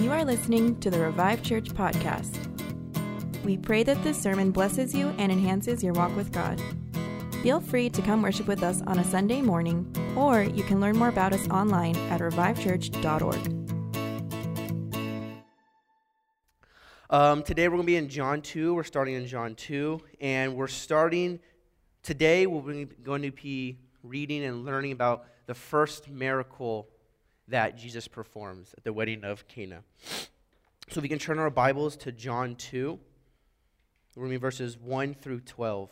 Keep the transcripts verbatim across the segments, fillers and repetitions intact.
You are listening to the Revive Church podcast. We pray that this sermon blesses you and enhances your walk with God. Feel free to come worship with us on a Sunday morning, or you can learn more about us online at revive church dot org. Um, today we're going to be in John two. We're starting in John two, and we're starting today. We're going to be reading and learning about the first miracle that Jesus performs at the wedding of Cana. So if we can turn our Bibles to John two, we're going to be verses one through twelve.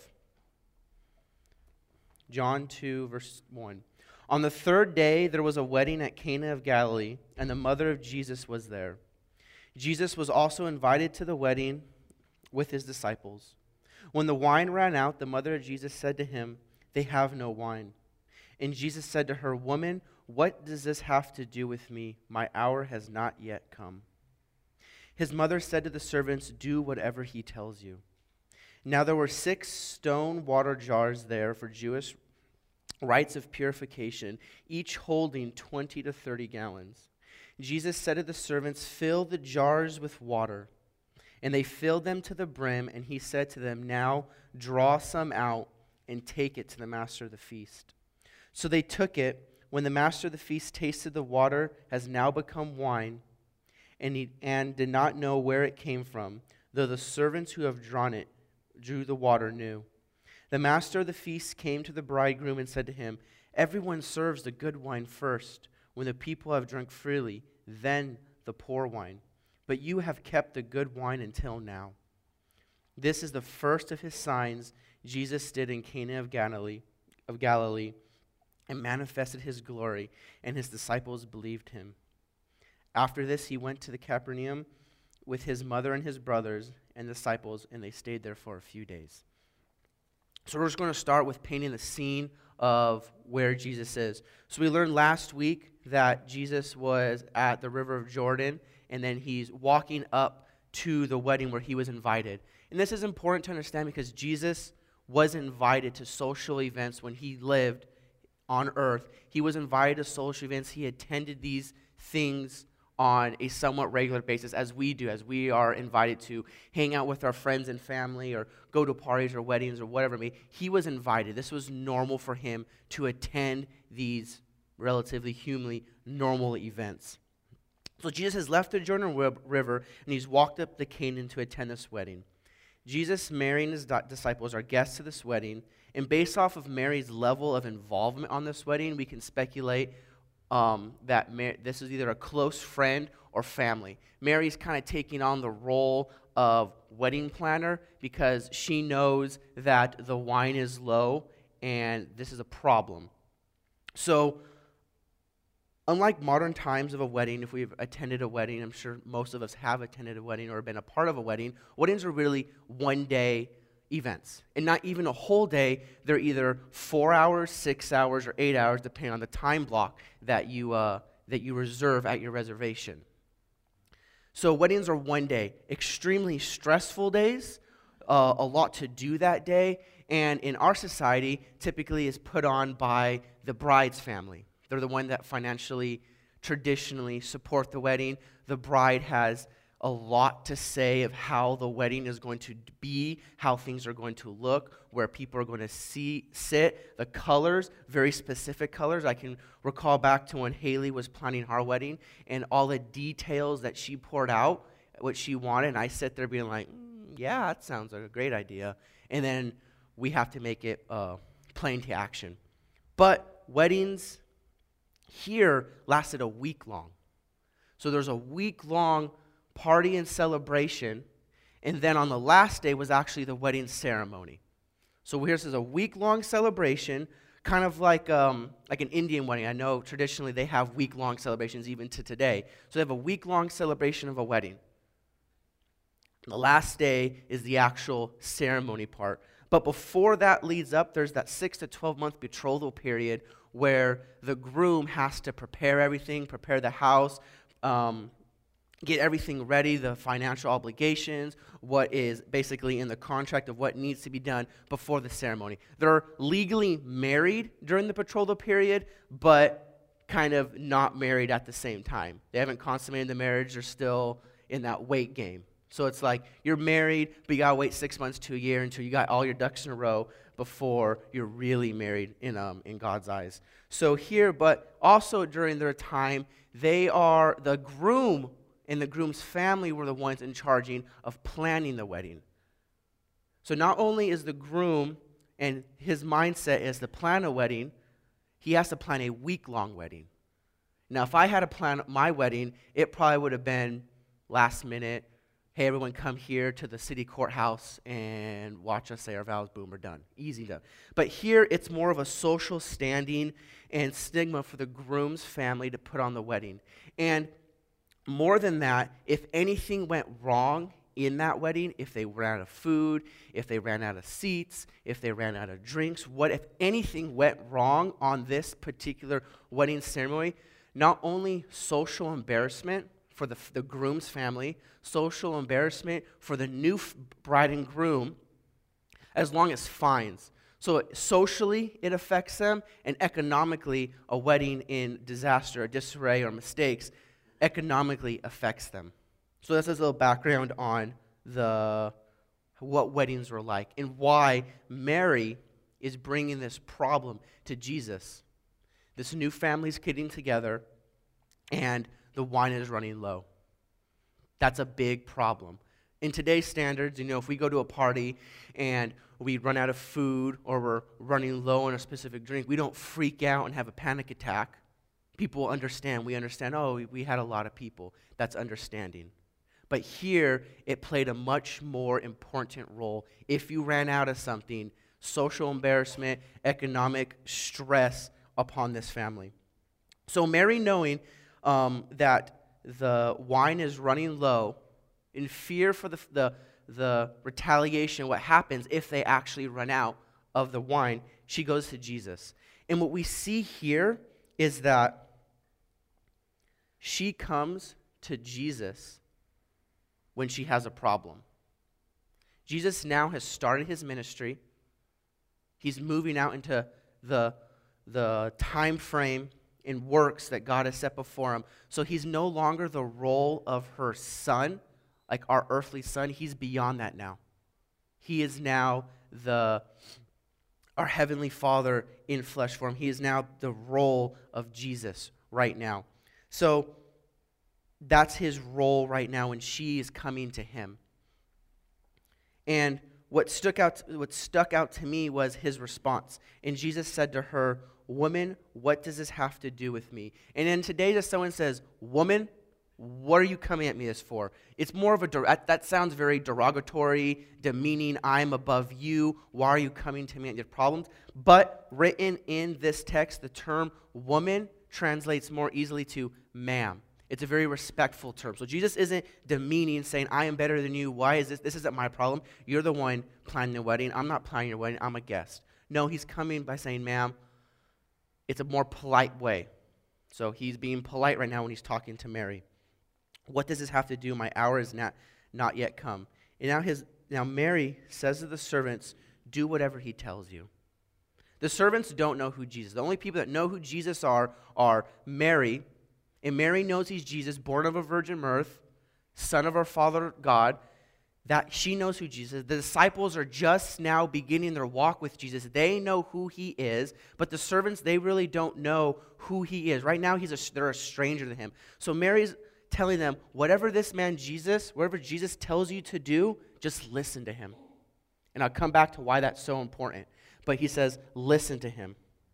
John two, verse one. On the third day, there was a wedding at Cana of Galilee, and the mother of Jesus was there. Jesus was also invited to the wedding with his disciples. When the wine ran out, the mother of Jesus said to him, "They have no wine." And Jesus said to her, "Woman, what does this have to do with me? My hour has not yet come." His mother said to the servants, "Do whatever he tells you." Now there were six stone water jars there for Jewish rites of purification, each holding twenty to thirty gallons. Jesus said to the servants, "Fill the jars with water." And they filled them to the brim, and he said to them, "Now draw some out and take it to the master of the feast." So they took it. When the master of the feast tasted the water has now become wine, and he and did not know where it came from, though the servants who have drawn it drew the water knew. The master of the feast came to the bridegroom and said to him, "Everyone serves the good wine first, when the people have drunk freely, then the poor wine. But you have kept the good wine until now." This is the first of his signs Jesus did in Cana of Galilee, of Galilee, and manifested his glory, and his disciples believed him. After this, he went to the Capernaum with his mother and his brothers and disciples, and they stayed there for a few days. So we're just going to start with painting the scene of where Jesus is. So we learned last week that Jesus was at the River of Jordan, and then he's walking up to the wedding where he was invited. And this is important to understand because Jesus was invited to social events when he lived on earth. He was invited to social events. He attended these things on a somewhat regular basis, as we do, as we are invited to hang out with our friends and family or go to parties or weddings or whatever it may be. He was invited. This was normal for him to attend these relatively humanly normal events. So Jesus has left the Jordan River, and he's walked up the Canaan to attend this wedding. Jesus, Mary, and his disciples are guests to this wedding, and based off of Mary's level of involvement on this wedding, we can speculate um, that Mary, this is either a close friend or family. Mary's kind of taking on the role of wedding planner because she knows that the wine is low, and this is a problem. So, unlike modern times of a wedding, if we've attended a wedding, I'm sure most of us have attended a wedding or been a part of a wedding, weddings are really one-day events. And not even a whole day. They're either four hours, six hours, or eight hours, depending on the time block that you uh, that you reserve at your reservation. So weddings are one day. Extremely stressful days, uh, a lot to do that day, and in our society, typically is put on by the bride's family. They're the one that financially, traditionally support the wedding. The bride has a lot to say of how the wedding is going to be, how things are going to look, where people are going to see, sit, the colors, very specific colors. I can recall back to when Haley was planning our wedding and all the details that she poured out, what she wanted, and I sit there being like, mm, yeah, that sounds like a great idea. And then we have to make it uh, plain to action. But weddings here lasted a week long. So there's a week-long party and celebration, and then on the last day was actually the wedding ceremony. So here's a week-long celebration, kind of like um, like an Indian wedding. I know traditionally they have week-long celebrations even to today. So they have a week-long celebration of a wedding. The last day is the actual ceremony part. But before that leads up, there's that six to twelve month betrothal period where the groom has to prepare everything, prepare the house, um, get everything ready, the financial obligations, what is basically in the contract of what needs to be done before the ceremony. They're legally married during the betrothal period, but kind of not married at the same time. They haven't consummated the marriage. They're still in that wait game. So it's like you're married, but you got to wait six months to a year until you got all your ducks in a row before you're really married in um in God's eyes. So here, but also during their time, they are, the groom and the groom's family were the ones in charge of planning the wedding. So not only is the groom and his mindset is to plan a wedding, he has to plan a week-long wedding. Now, if I had to plan my wedding, it probably would have been last minute. Hey, everyone come here to the city courthouse and watch us say our vows. Boom, we're done. Easy done. But here, it's more of a social standing and stigma for the groom's family to put on the wedding. And more than that, if anything went wrong in that wedding, if they ran out of food, if they ran out of seats, if they ran out of drinks, what if anything went wrong on this particular wedding ceremony, not only social embarrassment for the, the groom's family, social embarrassment for the new f- bride and groom, as long as fines. So it, socially, it affects them, and economically, a wedding in disaster, or disarray, or mistakes, economically affects them. So that's just a little background on the what weddings were like and why Mary is bringing this problem to Jesus. This new family's getting together, and the wine is running low. That's a big problem. In today's standards, you know, if we go to a party and we run out of food or we're running low on a specific drink, we don't freak out and have a panic attack. People understand. We understand, oh, we, we had a lot of people. That's understanding. But here, it played a much more important role. If you ran out of something, social embarrassment, economic stress upon this family. So Mary, knowing um, that the wine is running low, in fear for the, the, the retaliation, what happens if they actually run out of the wine, she goes to Jesus. And what we see here is that she comes to Jesus when she has a problem. Jesus now has started his ministry. He's moving out into the, the time frame and works that God has set before him. So he's no longer the role of her son, like our earthly son. He's beyond that now. He is now the our heavenly Father in flesh form. He is now the role of Jesus right now. So that's his role right now when she is coming to him. And what stuck out, what stuck out to me was his response. And Jesus said to her, "Woman, what does this have to do with me?" And then today, if someone says, "Woman, what are you coming at me this for?" It's more of a, that, that sounds very derogatory, demeaning. I'm above you. Why are you coming to me at your problems? But written in this text, the term woman translates more easily to ma'am. It's a very respectful term. So Jesus isn't demeaning, saying, I am better than you. Why is this? This isn't my problem. You're the one planning the wedding. I'm not planning your wedding. I'm a guest. No, he's coming by saying, ma'am. It's a more polite way. So he's being polite right now when he's talking to Mary. What does this have to do? My hour is not, not yet come. And now, his, now Mary says to the servants, do whatever he tells you. The servants don't know who Jesus is. The only people that know who Jesus are are Mary. And Mary knows he's Jesus, born of a virgin birth, son of our Father God. That she knows who Jesus is. The disciples are just now beginning their walk with Jesus. They know who he is, but the servants, they really don't know who he is. Right now, he's a, they're a stranger to him. So Mary's telling them, whatever this man Jesus, whatever Jesus tells you to do, just listen to him. And I'll come back to why that's so important. But he says, listen to him.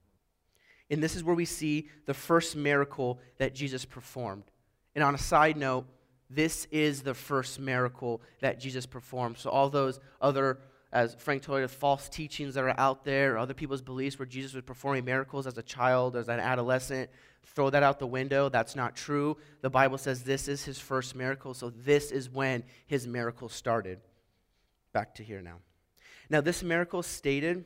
And this is where we see the first miracle that Jesus performed. And on a side note, this is the first miracle that Jesus performed. So all those other, as Frank told you, false teachings that are out there, or other people's beliefs where Jesus was performing miracles as a child, as an adolescent, throw that out the window. That's not true. The Bible says this is his first miracle, so this is when his miracle started. Back to here now. Now this miracle stated,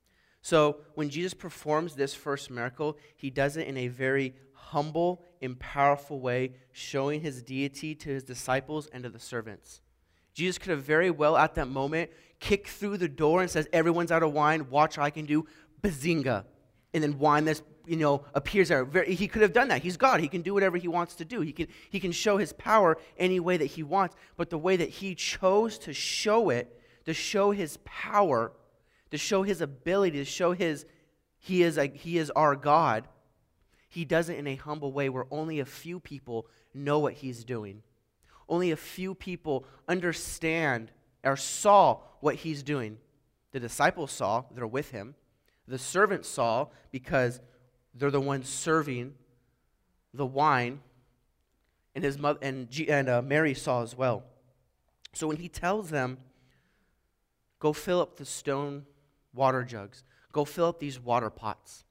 so when Jesus performs this first miracle, he does it in a very humble and powerful way, showing his deity to his disciples and to the servants. Jesus could have very well at that moment kicked through the door and says, everyone's out of wine, watch what I can do, bazinga. And then wine this you know, appears there. Very, he could have done that. He's God. He can do whatever he wants to do. He can, he can show his power any way that he wants. But the way that he chose to show it, to show his power, to show his ability, to show his, he is, a, he is our God, he does it in a humble way where only a few people know what he's doing. Only a few people understand or saw what he's doing. The disciples saw, they're with him. The servants saw because they're the ones serving the wine, and his mother and G, and uh, Mary saw as well. So when he tells them, "Go fill up the stone water jugs, go fill up these water pots,"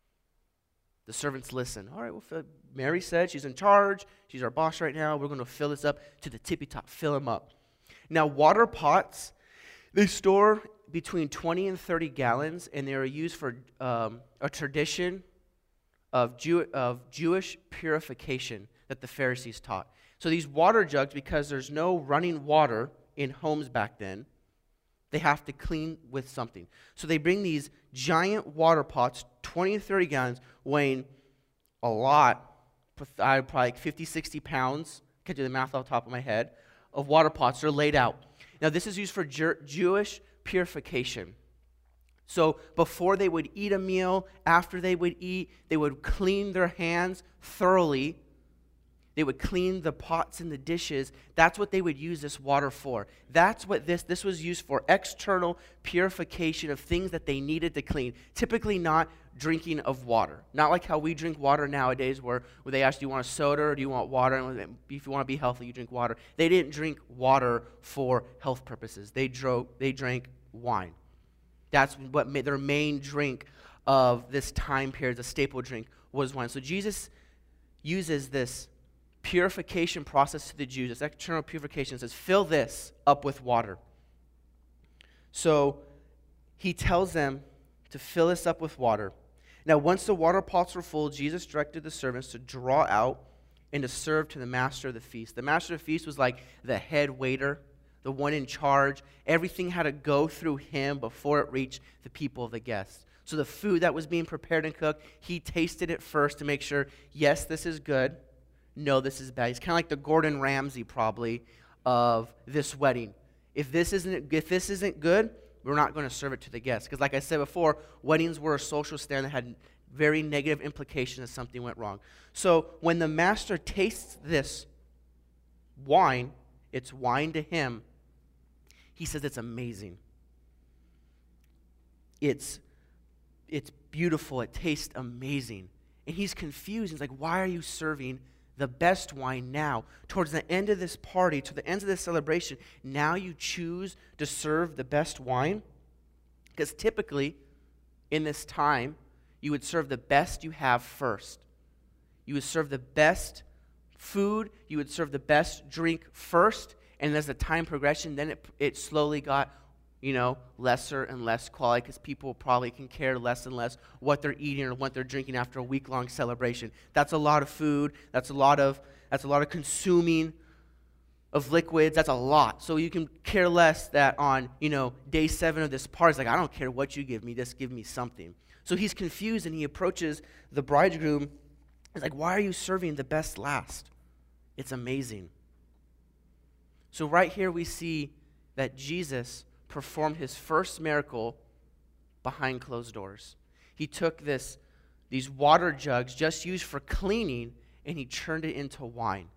the servants listen. All right, well, fill, Mary said she's in charge. She's our boss right now. We're going to fill this up to the tippy top. Fill them up. Now, water pots, they store between twenty and thirty gallons, and they are used for um, a tradition of, Jew, of Jewish purification that the Pharisees taught. So these water jugs, because there's no running water in homes back then, they have to clean with something. So they bring these giant water pots, twenty to thirty gallons, weighing a lot, probably like fifty, sixty pounds, I can't do the math off the top of my head, of water pots. They're laid out. Now this is used for Jer- Jewish purification. So before they would eat a meal, after they would eat, they would clean their hands thoroughly. They would clean the pots and the dishes. That's what they would use this water for. That's what this, this was used for, external purification of things that they needed to clean. Typically not drinking of water. Not like how we drink water nowadays where, where they ask, do you want a soda or do you want water? And if you want to be healthy, you drink water. They didn't drink water for health purposes. They, dro- they drank wine. That's what made their main drink of this time period, the staple drink, was wine. So Jesus uses this purification process to the Jews, this external purification, says, fill this up with water. So he tells them to fill this up with water. Now, once the water pots were full, Jesus directed the servants to draw out and to serve to the master of the feast. The master of the feast was like the head waiter, the one in charge. Everything had to go through him before it reached the people of the guests. So the food that was being prepared and cooked, he tasted it first to make sure, yes, this is good. No, this is bad. He's kind of like the Gordon Ramsay, probably, of this wedding. If this isn't, if this isn't good, we're not going to serve it to the guests. Because like I said before, weddings were a social stand that had very negative implications if something went wrong. So when the master tastes this wine, it's wine to him, he says it's amazing. It's, it's beautiful. It tastes amazing. And he's confused. He's like, why are you serving the best wine now? Towards the end of this party, to the end of this celebration, now you choose to serve the best wine? Because typically, in this time, you would serve the best you have first. You would serve the best food, you would serve the best drink first, and as the time progression, then it, it slowly got, you know, lesser and less quality because people probably can care less and less what they're eating or what they're drinking after a week-long celebration. That's a lot of food. That's a lot of that's a lot of consuming of liquids. That's a lot. So you can care less that on, you know, day seven of this party, it's like, I don't care what you give me, just give me something. So he's confused and he approaches the bridegroom. He's like, why are you serving the best last? It's amazing. So right here we see that Jesus performed his first miracle behind closed doors. He took this, these water jugs just used for cleaning, and he turned it into wine.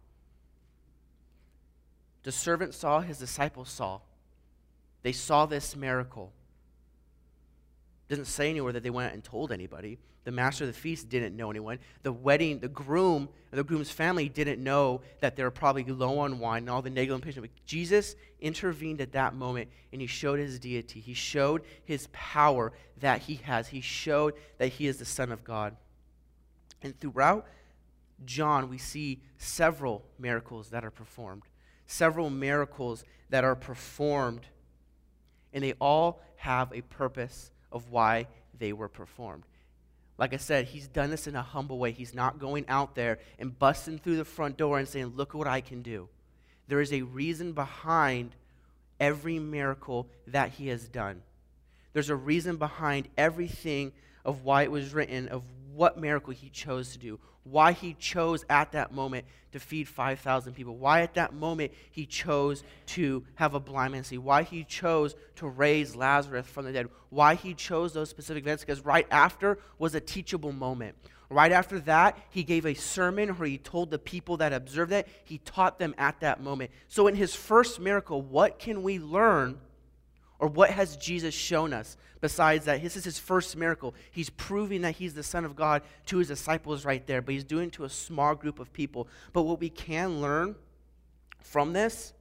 The servant saw, his disciples saw. They saw this miracle. It doesn't say anywhere that they went and told anybody. The master of the feast didn't know anyone. The wedding, the groom, the groom's family didn't know that they were probably low on wine and all the negative implications. But Jesus intervened at that moment, and he showed his deity. He showed his power that he has. He showed that he is the Son of God. And throughout John, we see several miracles that are performed. Several miracles that are performed, and they all have a purpose of why they were performed. Like I said, he's done this in a humble way. He's not going out there and busting through the front door and saying, look what I can do. There is a reason behind every miracle that he has done. There's a reason behind everything of why it was written, of what miracle he chose to do, why he chose at that moment to feed five thousand people, why at that moment he chose to have a blind man see, why he chose to raise Lazarus from the dead, why he chose those specific events, because right after was a teachable moment. Right after that, he gave a sermon where he told the people that observed it, he taught them at that moment. So in his first miracle, what can we learn, or what has Jesus shown us besides that? This is his first miracle. He's proving that he's the Son of God to his disciples right there, but he's doing it to a small group of people. But what we can learn from this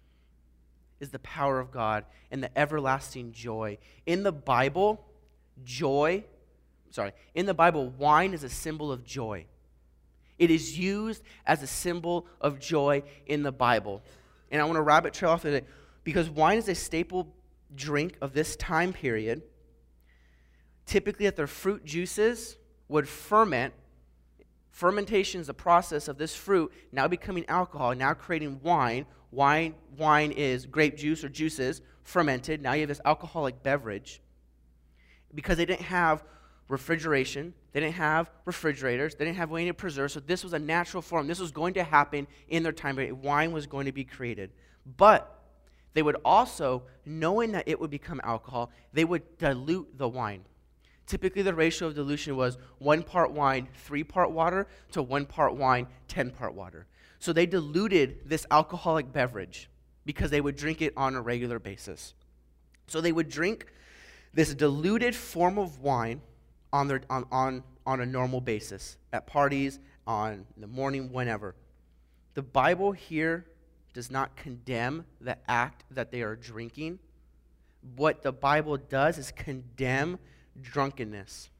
is the power of God and the everlasting joy. In the Bible, joy... Sorry, in the Bible, wine is a symbol of joy. It is used as a symbol of joy in the Bible. And I want to rabbit trail off of it because wine is a staple drink of this time period. Typically, that their fruit juices would ferment. Fermentation is the process of this fruit now becoming alcohol, now creating wine. Wine, wine is grape juice or juices fermented. Now you have this alcoholic beverage because they didn't have refrigeration. They didn't have refrigerators. They didn't have way to preserve. So this was a natural form. This was going to happen in their time. Wine was going to be created. But they would also, knowing that it would become alcohol, they would dilute the wine. Typically, the ratio of dilution was one part wine, three part water, to one part wine, ten part water. So they diluted this alcoholic beverage because they would drink it on a regular basis. So they would drink this diluted form of wine on their on, on on a normal basis, at parties, on in the morning, whenever. The Bible here does not condemn the act that they are drinking. What the Bible does is condemn drunkenness.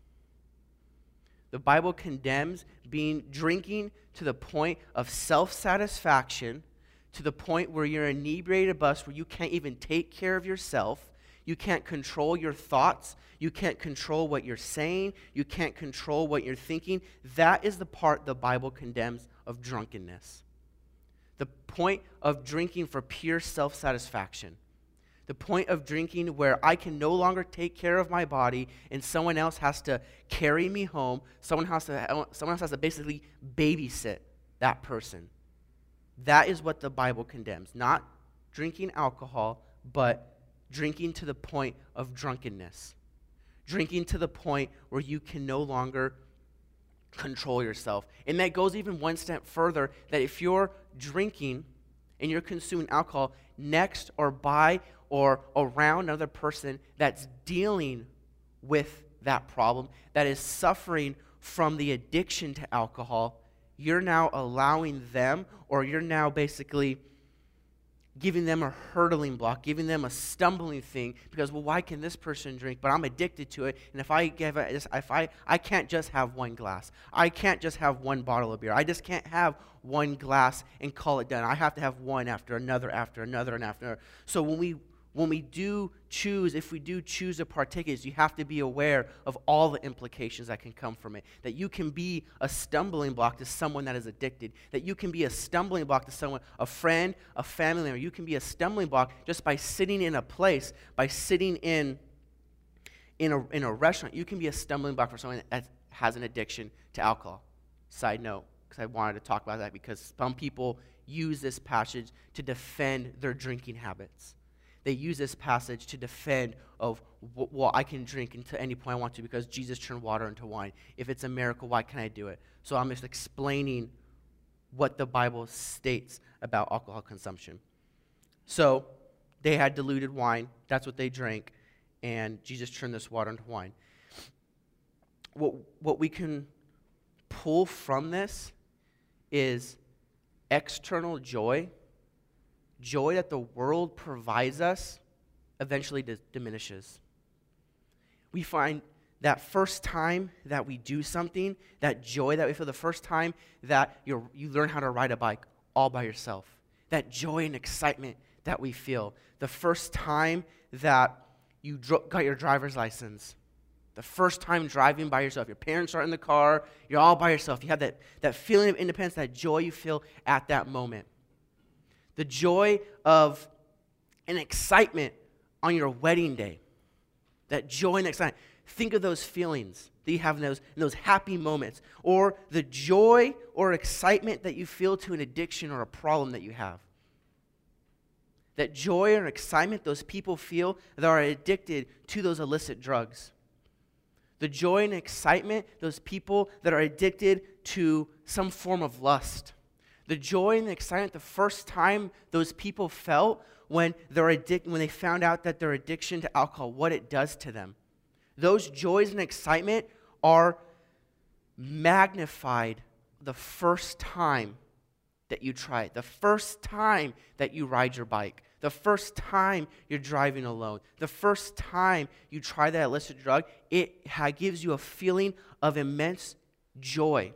The Bible condemns being drinking to the point of self-satisfaction, to the point where you're inebriated bus, where you can't even take care of yourself. You can't control your thoughts. You can't control what you're saying. You can't control what you're thinking. That is the part the Bible condemns of drunkenness. The point of drinking for pure self-satisfaction. The point of drinking where I can no longer take care of my body and someone else has to carry me home. Someone has to, someone else has to basically babysit that person. That is what the Bible condemns. Not drinking alcohol, but drinking to the point of drunkenness. Drinking to the point where you can no longer control yourself. And that goes even one step further, that if you're drinking and you're consuming alcohol next or by or around another person that's dealing with that problem, that is suffering from the addiction to alcohol, you're now allowing them, or you're now basically giving them a hurdling block, giving them a stumbling thing, because, well, why can this person drink, but I'm addicted to it, and if I give it, if I, I can't just have one glass. I can't just have one bottle of beer. I just can't have one glass and call it done. I have to have one after another, after another, and after another. So when we when we do choose, if we do choose to partake, is you have to be aware of all the implications that can come from it. That you can be a stumbling block to someone that is addicted. That you can be a stumbling block to someone, a friend, a family member. You can be a stumbling block just by sitting in a place, by sitting in, in, a, in a restaurant. You can be a stumbling block for someone that has an addiction to alcohol. Side note, because I wanted to talk about that, because some people use this passage to defend their drinking habits. They use this passage to defend of, well, I can drink until any point I want to because Jesus turned water into wine. If it's a miracle, why can't I do it? So I'm just explaining what the Bible states about alcohol consumption. So they had diluted wine. That's what they drank. And Jesus turned this water into wine. What, what we can pull from this is external joy. Joy that the world provides us eventually d- diminishes. We find that first time that we do something, that joy that we feel, the first time that you you learn how to ride a bike all by yourself, that joy and excitement that we feel, the first time that you dro- got your driver's license, the first time driving by yourself, your parents are in the car, you're all by yourself, you have that, that feeling of independence, that joy you feel at that moment. The joy of an excitement on your wedding day. That joy and excitement. Think of those feelings. that you have in those, in those happy moments, or the joy or excitement that you feel to an addiction or a problem that you have. That joy or excitement those people feel that are addicted to those illicit drugs. The joy and excitement those people that are addicted to some form of lust. The joy and excitement the first time those people felt when they're addic- when they found out that their addiction to alcohol, what it does to them. Those joys and excitement are magnified the first time that you try it, the first time that you ride your bike, the first time you're driving alone, the first time you try that illicit drug. It ha- gives you a feeling of immense joy.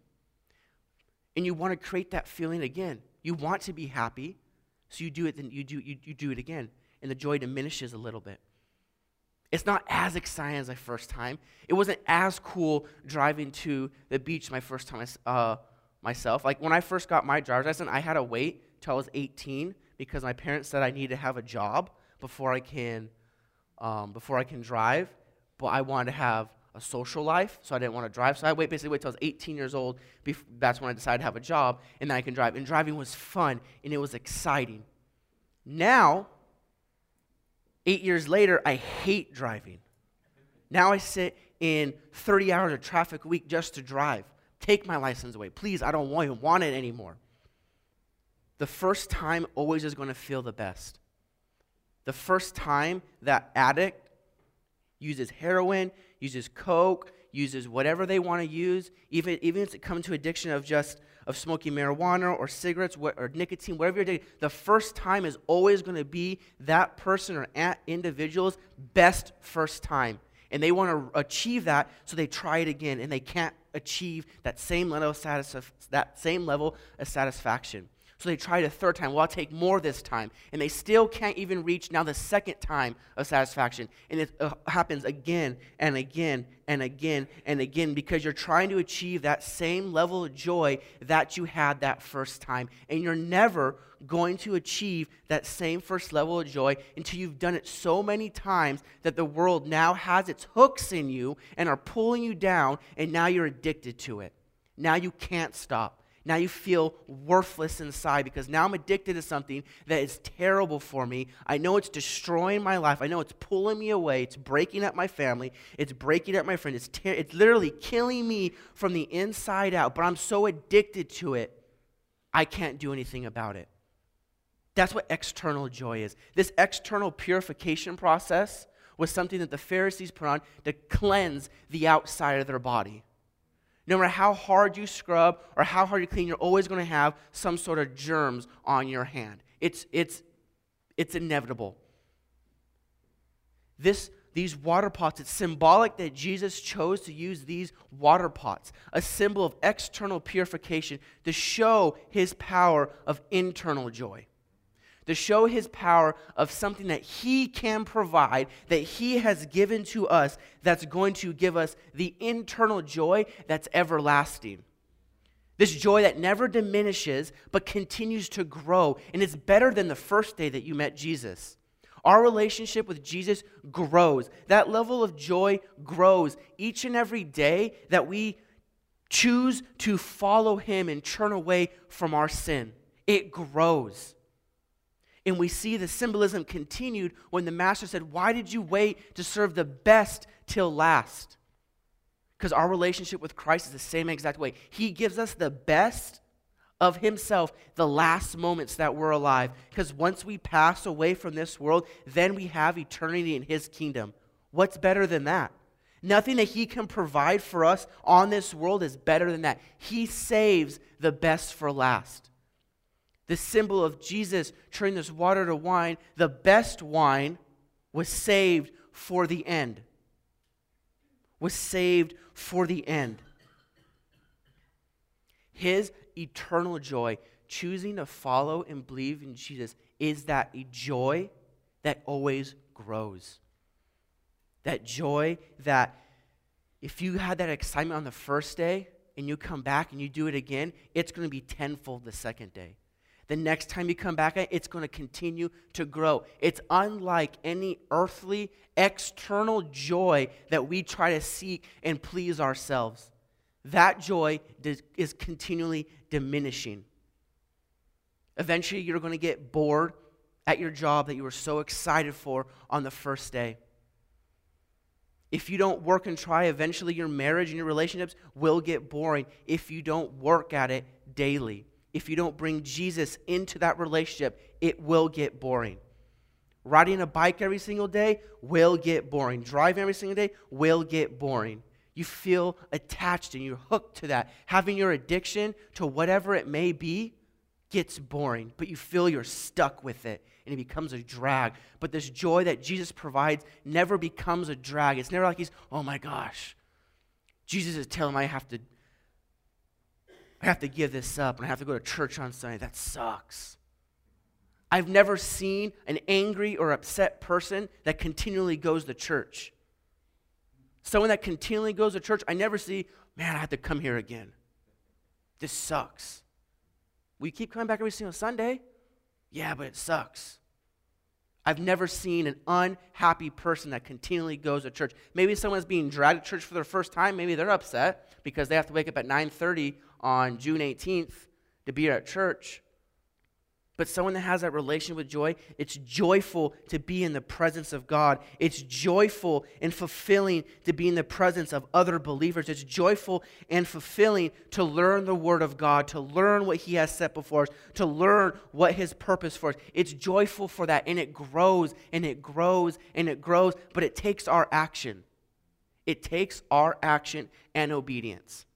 And you want to create that feeling again. You want to be happy, so you do it, then you do you, you do it again, and the joy diminishes a little bit. It's not as exciting as my first time. It wasn't as cool driving to the beach my first time uh, myself. Like when I first got my driver's license, I had to wait till I was eighteen because my parents said I needed to have a job before I can um, before I can drive. But I wanted to have a social life, so I didn't want to drive. So I wait basically wait till I was eighteen years old. Bef- that's when I decided to have a job, and then I can drive. And driving was fun, and it was exciting. Now, eight years later, I hate driving. Now I sit in thirty hours of traffic a week just to drive. Take my license away. Please, I don't want, even want it anymore. The first time always is going to feel the best. The first time that addict uses heroin, uses coke, uses whatever they want to use, even, even if it comes to addiction of just of smoking marijuana or cigarettes or nicotine, whatever you're addicted, the first time is always going to be that person or that individual's best first time. And they want to achieve that, so they try it again, and they can't achieve that same level of satisf- that same level of satisfaction. So they try it a third time. Well, I'll take more this time. And they still can't even reach now the second time of satisfaction. And it uh, happens again and again and again and again because you're trying to achieve that same level of joy that you had that first time. And you're never going to achieve that same first level of joy until you've done it so many times that the world now has its hooks in you and are pulling you down, and now you're addicted to it. Now you can't stop. Now you feel worthless inside because now I'm addicted to something that is terrible for me. I know it's destroying my life. I know it's pulling me away. It's breaking up my family. It's breaking up my friend. It's, ter- it's literally killing me from the inside out, but I'm so addicted to it, I can't do anything about it. That's what external joy is. This external purification process was something that the Pharisees put on to cleanse the outside of their body. No matter how hard you scrub or how hard you clean, you're always going to have some sort of germs on your hand. It's, it's, it's inevitable. This, these water pots, it's symbolic that Jesus chose to use these water pots, a symbol of external purification to show his power of internal joy. To show his power of something that he can provide, that he has given to us, that's going to give us the internal joy that's everlasting. This joy that never diminishes, but continues to grow. And it's better than the first day that you met Jesus. Our relationship with Jesus grows. That level of joy grows each and every day that we choose to follow him and turn away from our sin. It grows. And we see the symbolism continued when the master said, why did you wait to serve the best till last? Because our relationship with Christ is the same exact way. He gives us the best of himself the last moments that we're alive. Because once we pass away from this world, then we have eternity in his kingdom. What's better than that? Nothing that he can provide for us on this world is better than that. He saves the best for last. The symbol of Jesus turning this water to wine, the best wine was saved for the end. Was saved for the end. His eternal joy, choosing to follow and believe in Jesus, is that a joy that always grows. That joy that if you had that excitement on the first day and you come back and you do it again, it's going to be tenfold the second day. The next time you come back, it's going to continue to grow. It's unlike any earthly, external joy that we try to seek and please ourselves. That joy is continually diminishing. Eventually, you're going to get bored at your job that you were so excited for on the first day. If you don't work and try, eventually your marriage and your relationships will get boring if you don't work at it daily. If you don't bring Jesus into that relationship, it will get boring. Riding a bike every single day will get boring. Driving every single day will get boring. You feel attached and you're hooked to that. Having your addiction to whatever it may be gets boring, but you feel you're stuck with it and it becomes a drag. But this joy that Jesus provides never becomes a drag. It's never like he's, oh my gosh, Jesus is telling me I have to I have to give this up and I have to go to church on Sunday. That sucks. I've never seen an angry or upset person that continually goes to church. Someone that continually goes to church, I never see, man, I have to come here again. This sucks. We keep coming back every single Sunday. Yeah, but it sucks. I've never seen an unhappy person that continually goes to church. Maybe someone's being dragged to church for their first time. Maybe they're upset because they have to wake up at nine thirty on June eighteenth to be at church. But someone that has that relation with joy, it's joyful to be in the presence of God. It's joyful and fulfilling to be in the presence of other believers. It's joyful and fulfilling to learn the Word of God, to learn what He has set before us, to learn what His purpose for us. It's joyful for that, and it grows, and it grows, and it grows, but it takes our action. It takes our action and obedience.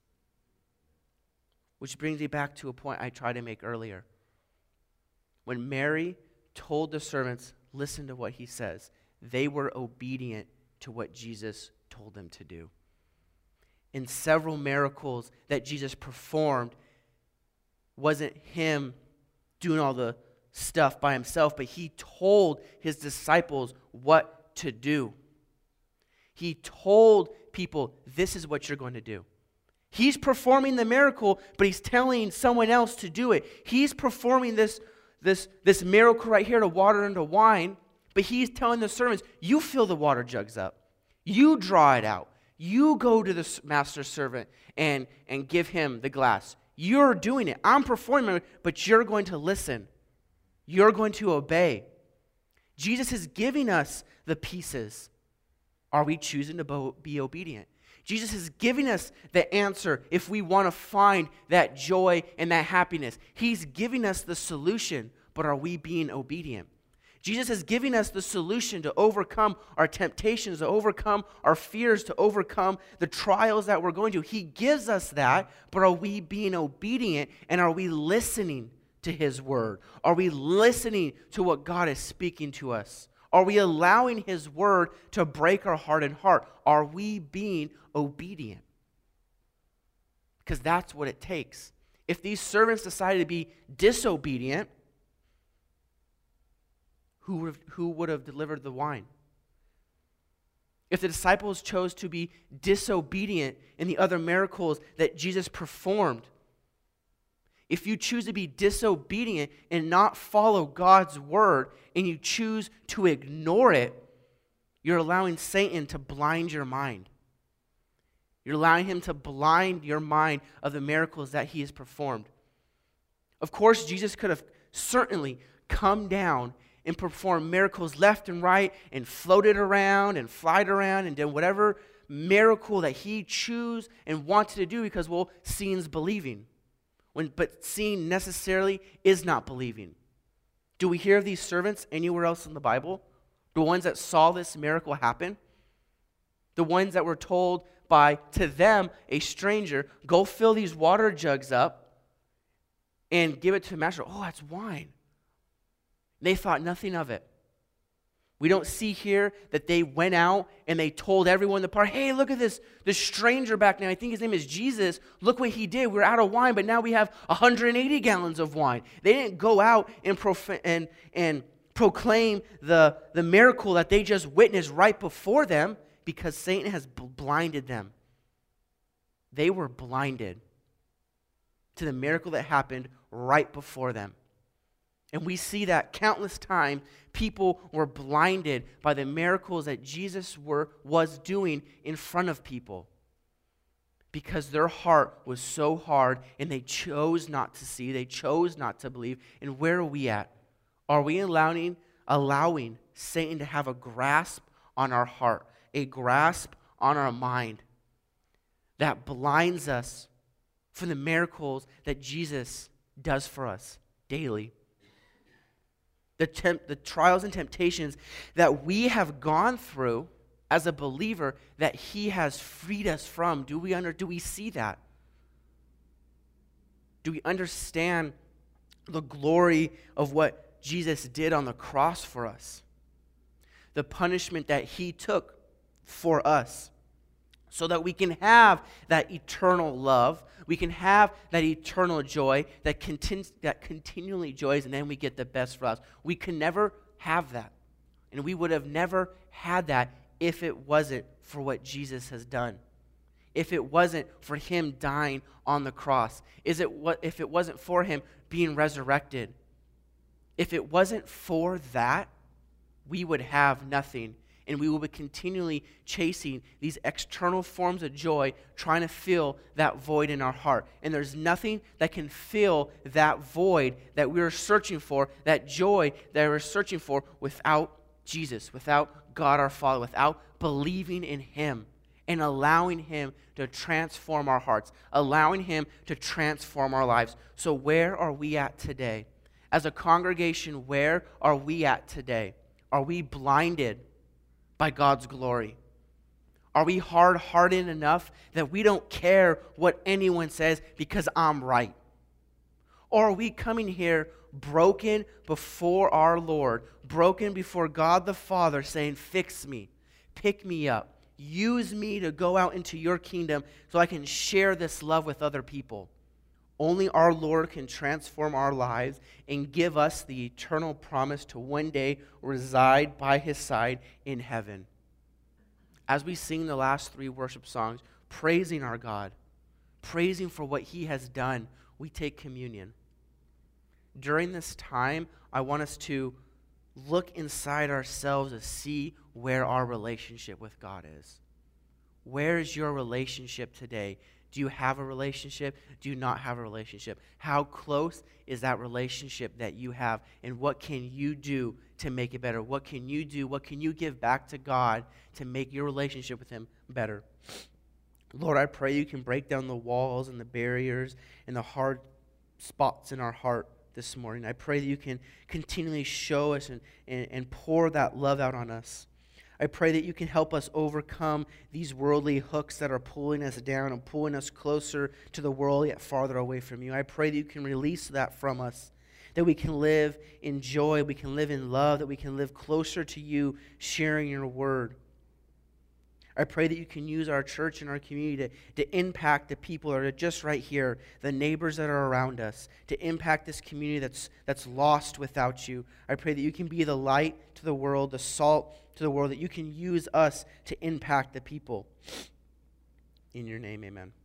Which brings me back to a point I tried to make earlier. When Mary told the servants, listen to what he says, they were obedient to what Jesus told them to do. In several miracles that Jesus performed, wasn't him doing all the stuff by himself, but he told his disciples what to do. He told people, this is what you're going to do. He's performing the miracle, but he's telling someone else to do it. He's performing this This, this miracle right here to water into wine, but he's telling the servants, you fill the water jugs up. You draw it out. You go to the master servant and, and give him the glass. You're doing it. I'm performing it, but you're going to listen. You're going to obey. Jesus is giving us the pieces. Are we choosing to bo- be obedient? Jesus is giving us the answer if we want to find that joy and that happiness. He's giving us the solution, but are we being obedient? Jesus is giving us the solution to overcome our temptations, to overcome our fears, to overcome the trials that we're going to. He gives us that, but are we being obedient, and are we listening to His word? Are we listening to what God is speaking to us? Are we allowing His word to break our heart and heart? Are we being obedient? Because that's what it takes. If these servants decided to be disobedient, who would have, who would have delivered the wine? If the disciples chose to be disobedient in the other miracles that Jesus performed, if you choose to be disobedient and not follow God's word, and you choose to ignore it, you're allowing Satan to blind your mind. You're allowing him to blind your mind of the miracles that he has performed. Of course, Jesus could have certainly come down and performed miracles left and right and floated around and flied around and did whatever miracle that he chose and wanted to do because, well, seeing's believing. When, but seeing necessarily is not believing. Do we hear of these servants anywhere else in the Bible? The ones that saw this miracle happen? The ones that were told by, to them, a stranger, go fill these water jugs up and give it to the master. Oh, that's wine. They thought nothing of it. We don't see here that they went out and they told everyone in the party, hey, look at this, this stranger back now. I think his name is Jesus. Look what he did. We're out of wine, but now we have one hundred eighty gallons of wine. They didn't go out and, prof- and, and proclaim the, the miracle that they just witnessed right before them because Satan has b- blinded them. They were blinded to the miracle that happened right before them. And we see that countless times people were blinded by the miracles that Jesus were, was doing in front of people because their heart was so hard and they chose not to see, they chose not to believe. And where are we at? Are we allowing, allowing Satan to have a grasp on our heart, a grasp on our mind that blinds us from the miracles that Jesus does for us daily? The, temp- the trials and temptations that we have gone through as a believer that he has freed us from. Do we under, do we see that? Do we understand the glory of what Jesus did on the cross for us? The punishment that he took for us so that we can have that eternal love, we can have that eternal joy that, continu- that continually joys, and then we get the best for us. We can never have that. And we would have never had that if it wasn't for what Jesus has done. If it wasn't for him dying on the cross. Is it what if it wasn't for him being resurrected? If it wasn't for that, we would have nothing. And we will be continually chasing these external forms of joy, trying to fill that void in our heart. And there's nothing that can fill that void that we are searching for, that joy that we're searching for, without Jesus, without God our Father, without believing in him and allowing him to transform our hearts, allowing him to transform our lives. So where are we at today? As a congregation, where are we at today? Are we blinded by God's glory? Are we hard-hearted enough that we don't care what anyone says because I'm right? Or are we coming here broken before our Lord, broken before God the Father, saying, fix me, pick me up, use me to go out into your kingdom so I can share this love with other people? Only our Lord can transform our lives and give us the eternal promise to one day reside by his side in heaven. As we sing the last three worship songs, praising our God, praising for what he has done, we take communion. During this time, I want us to look inside ourselves to see where our relationship with God is. Where is your relationship today? Do you have a relationship? Do you not have a relationship? How close is that relationship that you have? And what can you do to make it better? What can you do? What can you give back to God to make your relationship with him better? Lord, I pray you can break down the walls and the barriers and the hard spots in our heart this morning. I pray that you can continually show us and, and, and pour that love out on us. I pray that you can help us overcome these worldly hooks that are pulling us down and pulling us closer to the world yet farther away from you. I pray that you can release that from us, that we can live in joy, we can live in love, that we can live closer to you, sharing your word. I pray that you can use our church and our community to, to impact the people that are just right here, the neighbors that are around us, to impact this community that's, that's lost without you. I pray that you can be the light to the world, the salt to the world, that you can use us to impact the people. In your name, amen.